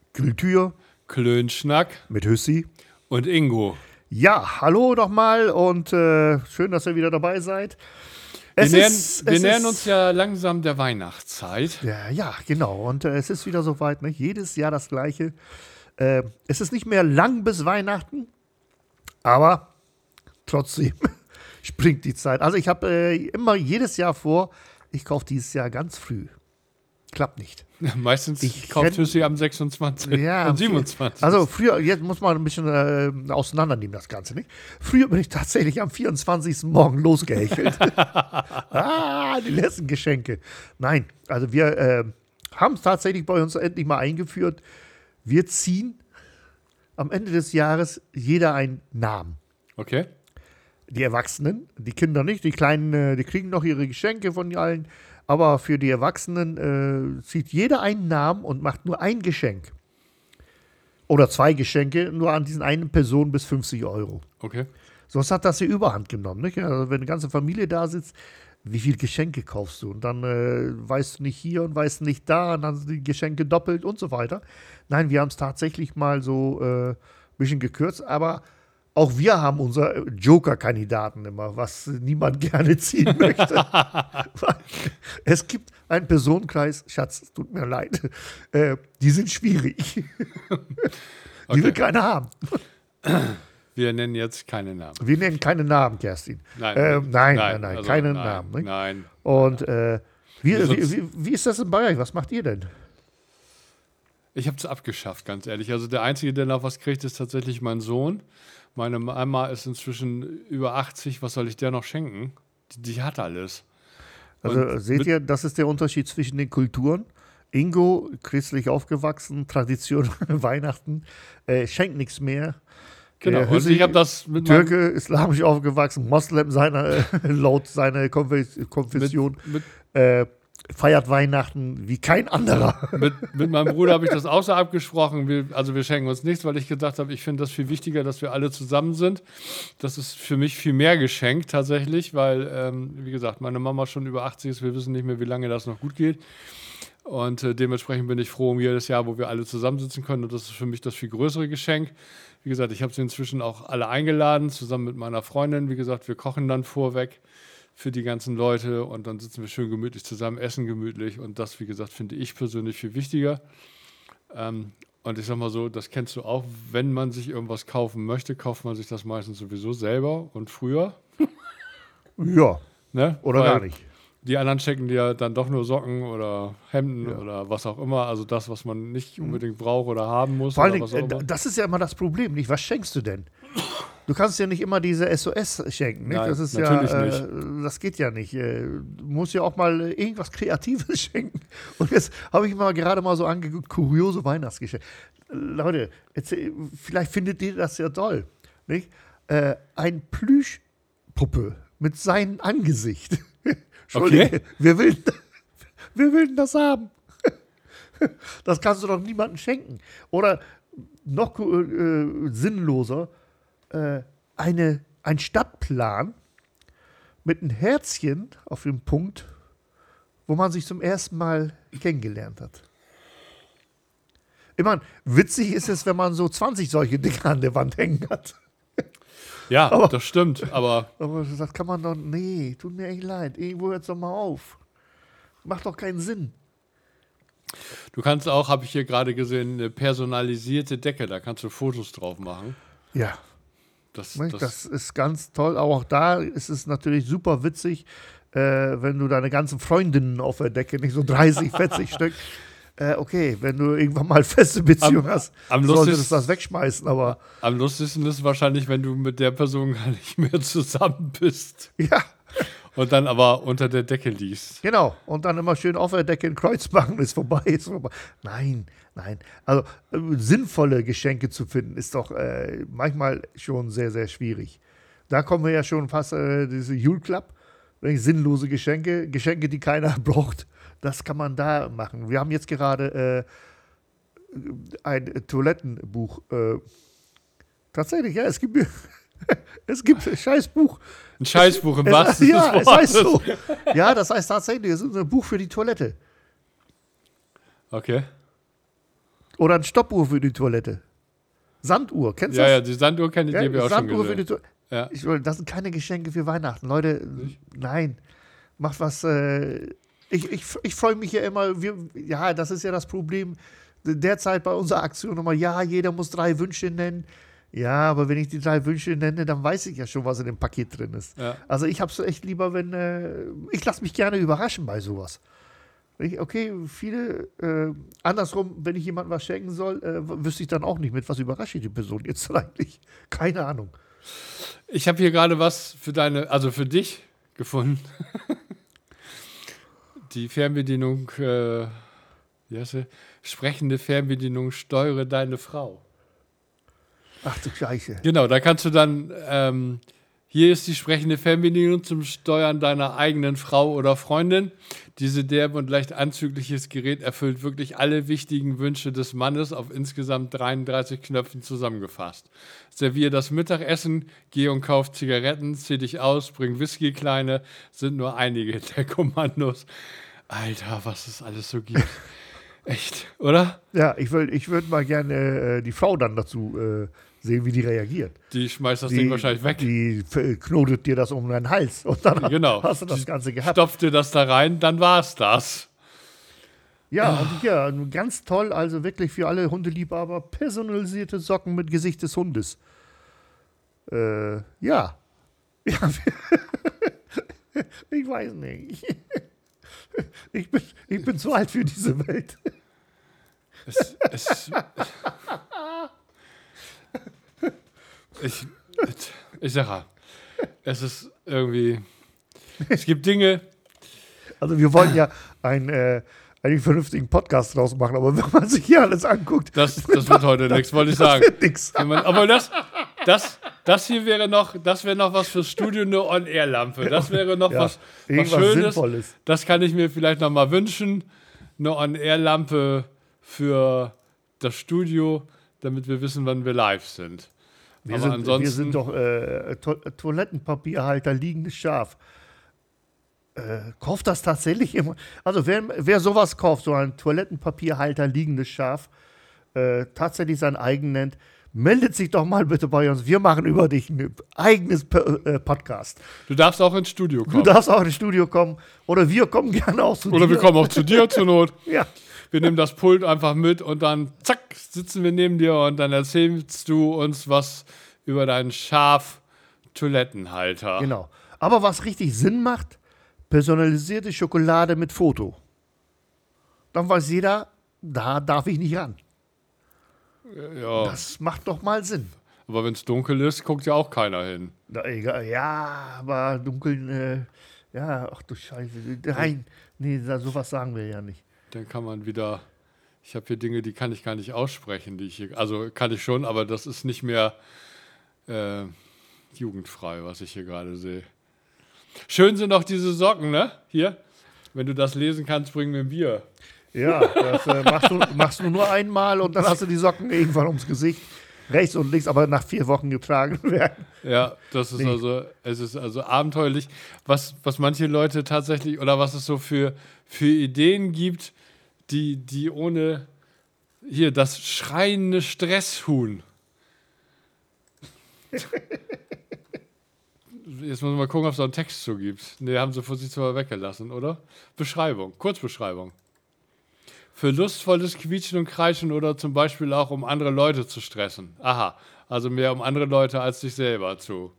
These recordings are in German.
Kultur Klönschnack mit Hüssi. und Ingo. Ja, hallo nochmal und schön, dass ihr wieder dabei seid. Wir nähern uns ja langsam der Weihnachtszeit. Ja, genau. Und es ist wieder soweit, ne? Jedes Jahr das Gleiche. Es ist nicht mehr lang bis Weihnachten, aber trotzdem springt die Zeit. Also ich habe immer jedes Jahr vor, ich kaufe dieses Jahr ganz früh. Klappt nicht. Meistens kauft Hüssi am 26. Ja, und 27. Also früher, jetzt muss man ein bisschen auseinandernehmen, das Ganze, nicht? Früher bin ich tatsächlich am 24. Morgen losgehechelt. Die letzten Geschenke. Nein, also wir haben es tatsächlich bei uns endlich mal eingeführt. Wir ziehen am Ende des Jahres jeder einen Namen. Okay. Die Erwachsenen, die Kinder nicht, die Kleinen, die kriegen noch ihre Geschenke von allen. Aber für die Erwachsenen zieht jeder einen Namen und macht nur ein Geschenk. Oder 2 Geschenke, nur an diesen einen Person bis 50 Euro. Okay. Sonst hat das die Überhand genommen. Nicht? Also wenn eine ganze Familie da sitzt, wie viele Geschenke kaufst du? Und dann weißt du nicht hier und weißt nicht da und dann sind die Geschenke doppelt und so weiter. Nein, wir haben es tatsächlich mal so ein bisschen gekürzt, aber auch wir haben unsere Joker-Kandidaten immer, was niemand gerne ziehen möchte. Es gibt einen Personenkreis, Schatz, es tut mir leid, die sind schwierig. Die will keiner haben. Wir nennen jetzt keine Namen. Wir nennen keine Namen, Kerstin. Nein, Also keine Namen. Ne? Nein. Und wie ist das denn bei euch? Was macht ihr denn? Ich habe es abgeschafft, ganz ehrlich. Also der Einzige, der noch was kriegt, ist tatsächlich mein Sohn. Meine Mama ist inzwischen über 80. Was soll ich der noch schenken? Die hat alles. Also Und seht ihr, das ist der Unterschied zwischen den Kulturen. Ingo, christlich aufgewachsen, Tradition, Weihnachten, schenkt nichts mehr. Genau, und ich habe das mit Türke, islamisch aufgewachsen, Moslem laut seiner Konfession, feiert Weihnachten wie kein anderer. Mit meinem Bruder habe ich das auch so abgesprochen. Wir schenken uns nichts, weil ich gedacht habe, ich finde das viel wichtiger, dass wir alle zusammen sind. Das ist für mich viel mehr Geschenk tatsächlich, weil, wie gesagt, meine Mama schon über 80 ist. Wir wissen nicht mehr, wie lange das noch gut geht. Und dementsprechend bin ich froh um jedes Jahr, wo wir alle zusammensitzen können. Und das ist für mich das viel größere Geschenk. Wie gesagt, ich habe sie inzwischen auch alle eingeladen, zusammen mit meiner Freundin. Wie gesagt, wir kochen dann vorweg für die ganzen Leute und dann sitzen wir schön gemütlich zusammen, essen gemütlich und das, wie gesagt, finde ich persönlich viel wichtiger. Und ich sag mal so, das kennst du auch, wenn man sich irgendwas kaufen möchte, kauft man sich das meistens sowieso selber und früher. Ja, Ne? Oder Weil gar nicht. Die anderen checken dir dann doch nur Socken oder Hemden oder was auch immer, also das, was man nicht unbedingt braucht oder haben muss. Vor oder allem, was auch immer. das ist ja immer das Problem, nicht? Was schenkst du denn? Du kannst ja nicht immer diese SOS schenken, nicht? Nein, Das ist natürlich ja, nicht. Das geht ja nicht. Du musst ja auch mal irgendwas Kreatives schenken. Und jetzt habe ich mal gerade mal so angeguckt, kuriose Weihnachtsgeschenke. Leute, vielleicht findet ihr das ja toll, nicht? Ein Plüschpuppe mit seinem Angesicht. Entschuldige, Okay. wer will denn das haben? Das kannst du doch niemandem schenken. Oder noch sinnloser, ein Stadtplan mit einem Herzchen auf dem Punkt, wo man sich zum ersten Mal kennengelernt hat. Ich meine, witzig ist es, wenn man so 20 solche Dinger an der Wand hängen hat. Ja, das stimmt, aber Aber das kann man doch, nee, tut mir echt leid. Irgendwo hört es doch mal auf. Macht doch keinen Sinn. du kannst auch, habe ich hier gerade gesehen, eine personalisierte Decke, da kannst du Fotos drauf machen. Ja. Das Das ist ganz toll. Auch da ist es natürlich super witzig, wenn du deine ganzen Freundinnen auf der Decke, nicht so 30, 40 Stück. Okay, wenn du irgendwann mal feste Beziehung hast, solltest du das wegschmeißen. Aber am lustigsten ist wahrscheinlich, wenn du mit der Person gar nicht mehr zusammen bist ja, und dann aber unter der Decke liegst. genau. Und dann immer schön auf der Decke ein Kreuz machen, ist vorbei. Nein. Also sinnvolle Geschenke zu finden, ist doch manchmal schon sehr, sehr schwierig. Da kommen wir ja schon fast diese Jule Club. Sinnlose Geschenke, die keiner braucht. Das kann man da machen. Wir haben jetzt gerade ein Toilettenbuch. Tatsächlich, ja, es gibt ein Scheißbuch. Ein Scheißbuch im wahrsten Sinne Ja, des es heißt Wortes. so. Ja, das heißt tatsächlich, es ist ein Buch für die Toilette. Okay. Oder eine Stoppuhr für die Toilette. Sanduhr, kennst du Ja, das? ja, die Sanduhr kenne ich, die habe ich auch schon Sanduhr für die gesehen. Toilette. Ja. Das sind keine Geschenke für Weihnachten. Leute, nein. Macht was. Ich freue mich ja immer. Das ist ja das Problem. Derzeit bei unserer Aktion nochmal, ja, jeder muss 3 Wünsche nennen. Ja, aber wenn ich die 3 Wünsche nenne, dann weiß ich ja schon, was in dem Paket drin ist. Ja. Also ich habe es echt lieber, wenn ich lasse mich gerne überraschen bei sowas. Okay, viele, andersrum, wenn ich jemandem was schenken soll, wüsste ich dann auch nicht, mit was überrasche ich die Person jetzt eigentlich. Keine Ahnung. Ich habe hier gerade was für dich gefunden. Die Fernbedienung, wie heißt sie? Sprechende Fernbedienung, steuere deine Frau. Ach du Scheiße. Genau, da kannst du dann, hier ist die sprechende Fernbedienung zum Steuern deiner eigenen Frau oder Freundin. Diese derbe und leicht anzügliches Gerät erfüllt wirklich alle wichtigen Wünsche des Mannes auf insgesamt 33 Knöpfen zusammengefasst. Servier das Mittagessen, geh und kauf Zigaretten, zieh dich aus, bring Whisky, Kleine, sind nur einige der Kommandos. Alter, was es alles so gibt. Echt, oder? Ja, ich würde mal gerne die Frau dann dazu sehen, wie die reagiert. Die schmeißt das Ding wahrscheinlich weg. Die knotet dir das um deinen Hals und dann Genau. hast du das Ganze gehabt. Stopft dir das da rein, dann war's das. Ja, und ja, ganz toll, also wirklich für alle Hundeliebhaber, personalisierte Socken mit Gesicht des Hundes. Ja. Ja. Ich weiß nicht. Ich bin zu alt für diese Welt. Ich sag ja, es ist irgendwie, es gibt Dinge. Also wir wollen ja einen vernünftigen Podcast draus machen, aber wenn man sich hier alles anguckt. Das wird heute nichts, wollte ich sagen. Nix. Aber das hier wäre noch was fürs Studio, eine On-Air-Lampe. Das wäre noch was Schönes. Sinnvolles. Das kann ich mir vielleicht noch mal wünschen. Eine On-Air-Lampe für das Studio, damit wir wissen, wann wir live sind. Wir sind doch Toilettenpapierhalter, liegendes Schaf. Kauft das tatsächlich immer? Also wer sowas kauft, so ein Toilettenpapierhalter, liegendes Schaf, tatsächlich sein eigen nennt, meldet sich doch mal bitte bei uns. Wir machen über dich ein eigenes Podcast. Du darfst auch ins Studio kommen. Du darfst auch ins Studio kommen. Oder wir kommen gerne auch zu dir. Oder wir kommen auch zu dir zur Not. Ja. Wir nehmen das Pult einfach mit und dann zack, sitzen wir neben dir und dann erzählst du uns was über deinen Schaf-Toilettenhalter. Genau. Aber was richtig Sinn macht, personalisierte Schokolade mit Foto. Dann weiß jeder, da darf ich nicht ran. Ja. Das macht doch mal Sinn. Aber wenn es dunkel ist, guckt ja auch keiner hin. Na, egal. Ja, aber dunkeln, ach du Scheiße. Nein, nee, sowas sagen wir ja nicht. Dann kann man wieder, ich habe hier Dinge, die kann ich gar nicht aussprechen, also kann ich schon, aber das ist nicht mehr jugendfrei, was ich hier gerade sehe. Schön sind auch diese Socken, ne? Hier, wenn du das lesen kannst, bring mir ein Bier. Ja, das machst du nur einmal und dann hast du die Socken irgendwann ums Gesicht, rechts und links, aber nach 4 Wochen getragen werden. Ja, das ist es ist also abenteuerlich, was manche Leute tatsächlich, oder was es so für Ideen gibt, die ohne, hier, das schreiende Stresshuhn. Jetzt muss man mal gucken, ob es da einen Text zu gibt. Ne, haben sie vorsichtshalber weggelassen, oder? Beschreibung, Kurzbeschreibung. Für lustvolles Quietschen und Kreischen oder zum Beispiel auch, um andere Leute zu stressen. Aha, also mehr um andere Leute als dich selber zu.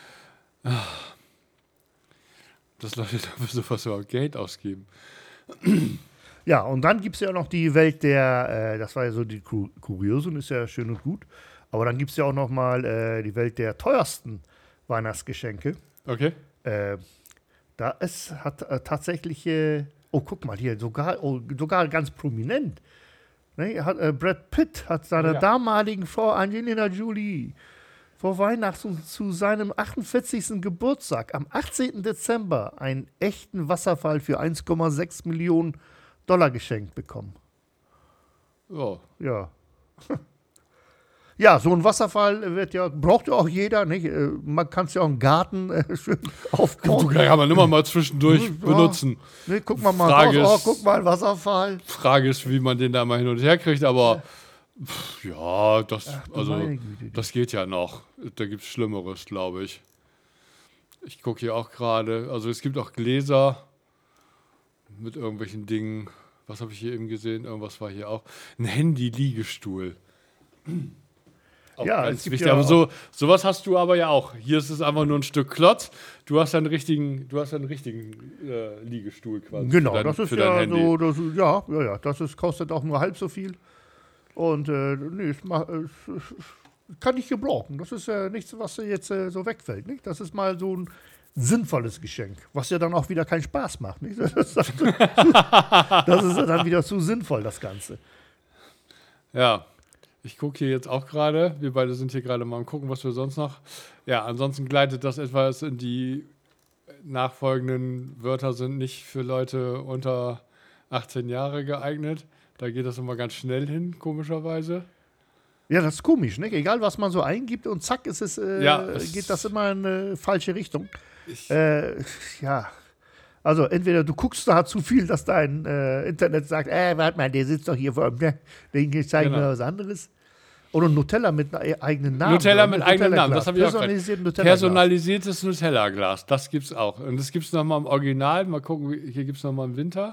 Dass Leute dafür sowas überhaupt Geld ausgeben. Ja, und dann gibt es ja noch die Welt das war ja so die Kuriosen, ist ja schön und gut. Aber dann gibt es ja auch noch mal die Welt der teuersten Weihnachtsgeschenke. Okay. Hat tatsächlich, guck mal hier, sogar ganz prominent. Ne, Brad Pitt hat seiner damaligen Frau Angelina Jolie vor Weihnachten zu seinem 48. Geburtstag am 18. Dezember einen echten Wasserfall für 1,6 Millionen $ geschenkt bekommen. Oh. Ja. Ja, so ein Wasserfall braucht ja auch jeder, nicht? Man kann es ja auch im Garten schön aufbauen. Kann man immer mal zwischendurch benutzen. Nee, guck mal Frage raus, ist, guck mal, Wasserfall. Frage ist, wie man den da mal hin und her kriegt, aber Ja, Ach, du also, meine Güte. das geht ja noch. Da gibt es Schlimmeres, glaube ich. Ich gucke hier auch gerade, also es gibt auch Gläser mit irgendwelchen Dingen. Was habe ich hier eben gesehen? Irgendwas war hier auch. Ein Handy-Liegestuhl. Auch Ja, ganz es gibt wichtig. ja Aber auch, sowas hast du aber ja auch. Hier ist es einfach nur ein Stück Klotz. Du hast einen richtigen Liegestuhl quasi genau, das ist für dein ja Handy. so, das kostet auch nur halb so viel. Und nee, es kann ich gebrauchen. Das ist ja nichts, was jetzt so wegfällt. Nicht? Das ist mal so ein sinnvolles Geschenk, was ja dann auch wieder keinen Spaß macht. Nicht? Das ist ja dann wieder zu sinnvoll, das Ganze. Ja, ich gucke hier jetzt auch gerade. Wir beide sind hier gerade mal am gucken, was wir sonst noch. Ja, ansonsten gleitet das etwas in die nachfolgenden Wörter sind nicht für Leute unter 18 Jahre geeignet. Da geht das immer ganz schnell hin, komischerweise. Ja, das ist komisch, nicht? Egal, was man so eingibt und zack, geht das immer in eine falsche Richtung. Ja, also entweder du guckst da zu viel, dass dein Internet sagt, warte mal, der sitzt doch hier vor dem, den zeigen wir was anderes. Oder Nutella mit eigenen Namen. Nutella mit eigenen Namen, das habe ich auch gerade. Nutella-Glas. Personalisiertes Nutella-Glas, das gibt es auch. Und das gibt es nochmal im Original. Mal gucken, hier gibt es nochmal im Winter.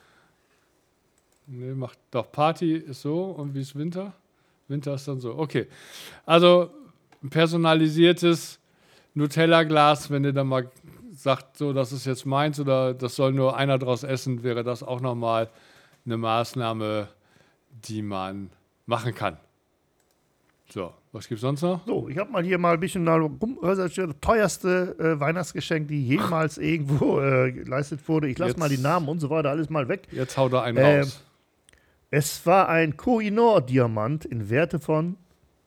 Ne, macht doch Party ist so. Und wie ist Winter? Winter ist dann so. Okay. Also ein personalisiertes Nutella-Glas, wenn ihr dann mal sagt, so, das ist jetzt meins oder das soll nur einer draus essen, wäre das auch nochmal eine Maßnahme, die man machen kann. So, was gibt's sonst noch? So, ich habe mal ein bisschen rumrecherchiert. Teuerste Weihnachtsgeschenk, die jemals irgendwo geleistet wurde. Ich lasse Jetzt- mal die Namen und so weiter alles mal weg. Jetzt hau da einen raus. Es war ein Koh-i-Noor-Diamant in Werte von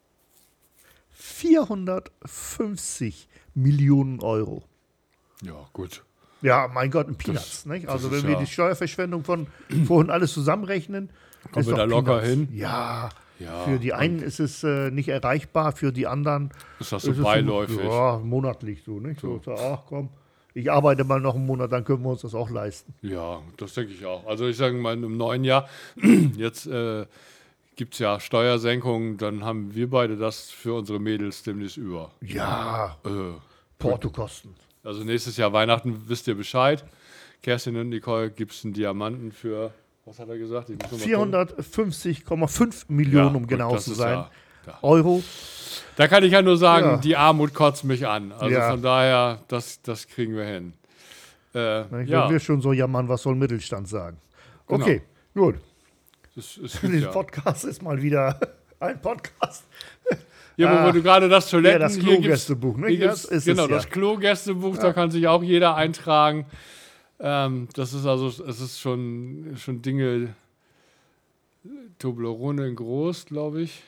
450 Millionen Euro. Ja, gut. Ja, mein Gott, ein Peanuts. Nicht? Also, das ist wenn wir ja- die Steuerverschwendung von vorhin alles zusammenrechnen, Kommen ist wir doch da locker Peanuts. hin? Ja, Ja, für die einen ist es nicht erreichbar, für die anderen ist das so ist es beiläufig. ja, monatlich so. Nicht? So, ach komm, ich arbeite mal noch einen Monat, dann können wir uns das auch leisten. Ja, das denke ich auch. Also ich sage mal, im neuen Jahr, jetzt gibt es ja Steuersenkungen, dann haben wir beide das für unsere Mädels demnächst über. Ja, Portokosten. Also nächstes Jahr Weihnachten wisst ihr Bescheid. Kerstin und Nicole gibt es einen Diamanten für, was hat er gesagt? Ich muss noch mal gucken. 450,5 Millionen, um gut, genau das zu ist sein, ja. Euro. Da kann ich ja nur sagen, Ja. die Armut kotzt mich an. Also Ja. von daher, das kriegen wir hin. Wenn Ja, wir schon so jammern, was soll Mittelstand sagen? Genau. Okay, gut. das ist Der gut, ja. Podcast ist mal wieder ein Podcast. Ja, wo du gerade das Toiletten... das hier gibt's- Klo-Gästebuch, ne? hier Ja, gibt's, ist es genau, ja. das Klo-Gästebuch, da kann sich auch jeder eintragen. Das ist also, es ist schon Dinge, Toblerone in groß, glaube ich.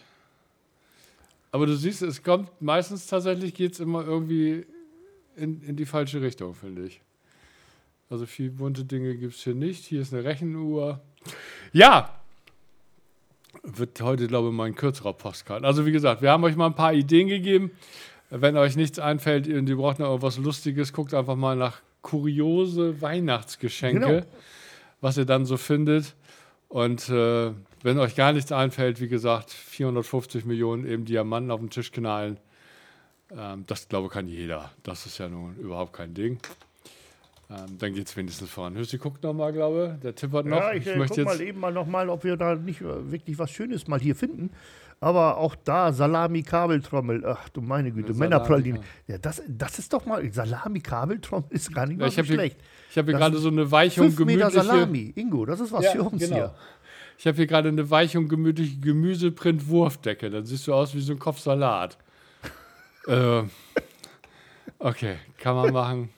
Aber du siehst, es kommt, meistens tatsächlich geht es immer irgendwie in die falsche Richtung, finde ich. Also viel bunte Dinge gibt es hier nicht. Hier ist eine Rechenuhr. Ja, wird heute, glaube ich, mal ein kürzerer Postcard. Also wie gesagt, wir haben euch mal ein paar Ideen gegeben. Wenn euch nichts einfällt und ihr braucht noch irgendwas Lustiges, guckt einfach mal nach kuriose Weihnachtsgeschenke, Genau. was ihr dann so findet. Und wenn euch gar nichts einfällt, wie gesagt, 450 Millionen eben Diamanten auf den Tisch knallen. Das, glaube ich, kann jeder. Das ist ja nun überhaupt kein Ding. Dann geht es wenigstens voran. Hüssi guckt nochmal, glaube ich. Der tippert noch. Ja, ich guck mal eben mal nochmal, ob wir da nicht wirklich was Schönes mal hier finden. Aber auch da Salami-Kabeltrommel. Ach du meine Güte, Eine Männerpraline. Ja, das ist doch mal, Salami-Kabeltrommel ist gar nicht mal ich so habe hier, schlecht. ich hab hier Das gerade so eine weiche und 5 Meter gemütliche... Salami, Ingo, das ist was Ja, für uns genau. hier. Ich habe hier gerade eine weiche und gemütliche Gemüseprint-Wurfdecke. Dann siehst du aus wie so ein Kopf Salat. Okay, kann man machen.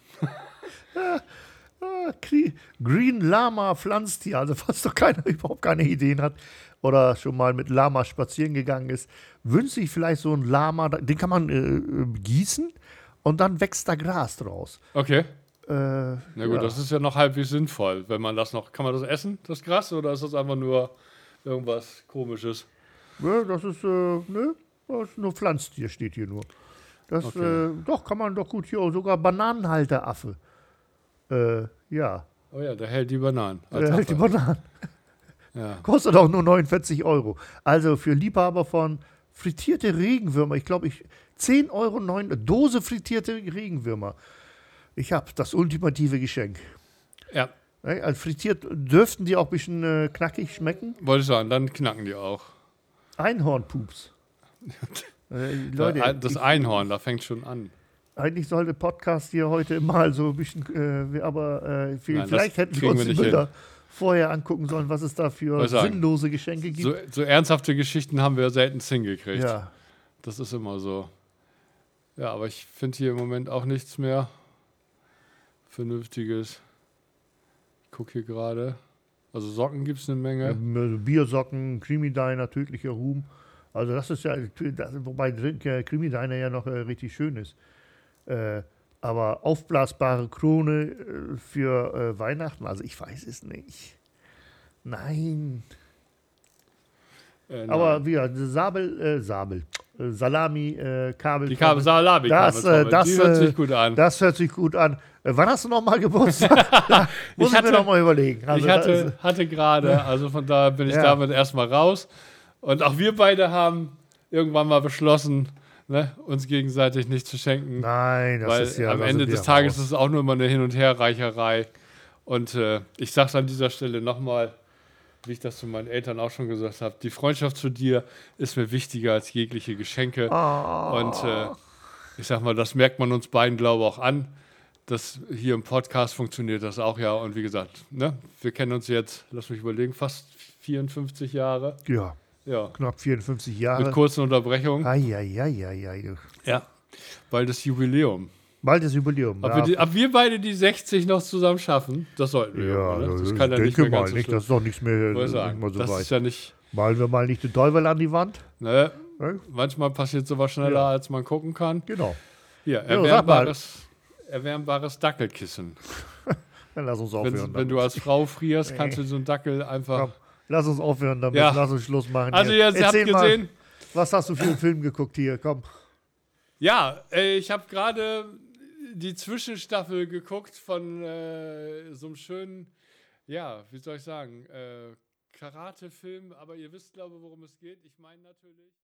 Green Lama Pflanztier, also falls doch keiner überhaupt keine Ideen hat oder schon mal mit Lama spazieren gegangen ist, wünscht sich vielleicht so ein Lama, den kann man gießen und dann wächst da Gras draus. Okay. Na gut, ja. das ist ja noch halbwegs sinnvoll, wenn man das noch. Kann man das essen, das Gras, oder ist das einfach nur irgendwas Komisches? Ja, das ist, das ist nur Pflanztier, steht hier nur. Das, Okay. doch, kann man doch gut hier, sogar Bananenhalteraffe. Ja, Oh ja, der hält die Bananen. als der hält die Affe. Bananen. Ja. Kostet auch nur 49 Euro. Also für Liebhaber von frittierte Regenwürmer, ich glaube, 10 Euro, Dose frittierte Regenwürmer. Ich habe das ultimative Geschenk. Ja, Also frittiert dürften die auch ein bisschen knackig schmecken. wollte ich sagen, dann knacken die auch. Einhornpups. Leute, Das Einhorn, da fängt schon an. eigentlich sollte Podcast hier heute mal so ein bisschen, vielleicht hätten wir kriegen uns wir die nicht Bilder vorher angucken sollen, was es da für Wollte sagen, sinnlose Geschenke gibt. So ernsthafte Geschichten haben wir selten hingekriegt. Ja, Das ist immer so. Ja, aber ich finde hier im Moment auch nichts mehr Vernünftiges. Ich gucke hier gerade. Also Socken gibt es eine Menge. Biersocken, Creamy Diner, tödlicher Ruhm. Also das ist ja, wobei Creamy Diner ja noch richtig schön ist. Aber aufblasbare Krone für Weihnachten, also ich weiß es nicht. Nein. Aber wie Salami, Kabel. Die Salami, die hört sich gut an. Das hört sich gut an. Wann hast du nochmal Geburtstag? Muss ich mir nochmal überlegen. Also ich hatte gerade, also von daher bin ich damit erstmal raus. Und auch wir beide haben irgendwann mal beschlossen, ne, uns gegenseitig nicht zu schenken. Nein, das weil ist ja. am Ende des Tages ist es auch nur immer eine Hin- und Herreicherei. Und ich sage an dieser Stelle nochmal, wie ich das zu meinen Eltern auch schon gesagt habe, die Freundschaft zu dir ist mir wichtiger als jegliche Geschenke. Oh. Und ich sag mal, das merkt man uns beiden, glaube ich, auch an. Das hier im Podcast funktioniert das auch ja. Und wie gesagt, ne, wir kennen uns jetzt, lass mich überlegen, fast 54 Jahre. Ja, knapp 54 Jahre. Mit kurzen Unterbrechungen. Eieieiei. Ja, bald das Jubiläum. Bald das Jubiläum. Ob wir beide die 60 noch zusammen schaffen, das sollten wir. Ja, oder? das kann ja nicht mehr ganz so nicht. Das ist doch nichts mehr, so so das weit. ist ja nicht. Malen wir mal nicht den Teufel an die Wand? Ne, Ne? manchmal passiert sowas schneller, als man gucken kann. Genau. Hier, sag mal. erwärmbares Dackelkissen. Dann lass uns aufhören. Wenn du als Frau frierst, kannst du so einen Dackel einfach. Komm, lass uns aufhören damit. Ja. Lass uns Schluss machen. Also, hier. ihr habt Erzähl mal, gesehen. was hast du für einen Film geguckt hier? Komm. Ja, ich habe gerade die Zwischenstaffel geguckt von so einem schönen, ja, wie soll ich sagen, Karate-Film, aber ihr wisst, glaube ich, worum es geht. Ich meine natürlich.